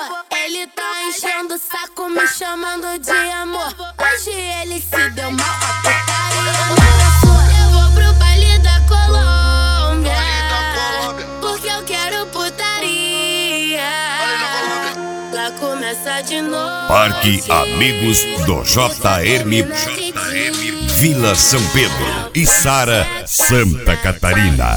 Ele tá enchendo o saco, me chamando de amor. Hoje ele se deu mal, a putaria me abraçou. Eu vou pro baile da Colômbia, porque eu quero putaria. Lá começa de novo. Parque Amigos do JM, Vila São Pedro, Içara, Santa Catarina.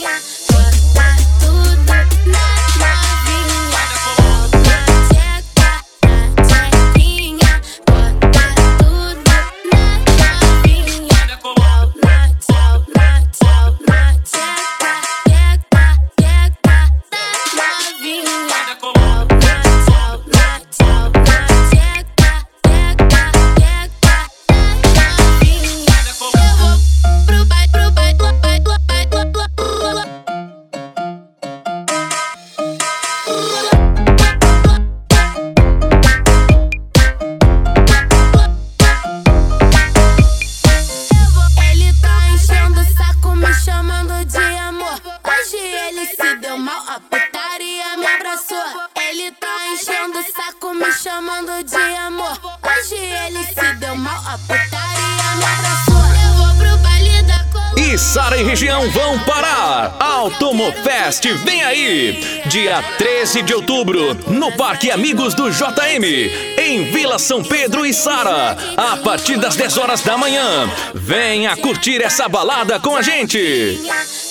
A putaria me abraçou. Ele tá enchendo o saco, me chamando de amor. Hoje ele se deu mal, a putaria me abraçou. Eu vou pro baile da Colômbia. Içara e região vão parar. Automofest vem aí. Dia 13 de outubro, no Parque Amigos do JM, em Vila São Pedro, Içara, a partir das 10 horas da manhã. Venha curtir essa balada com a gente.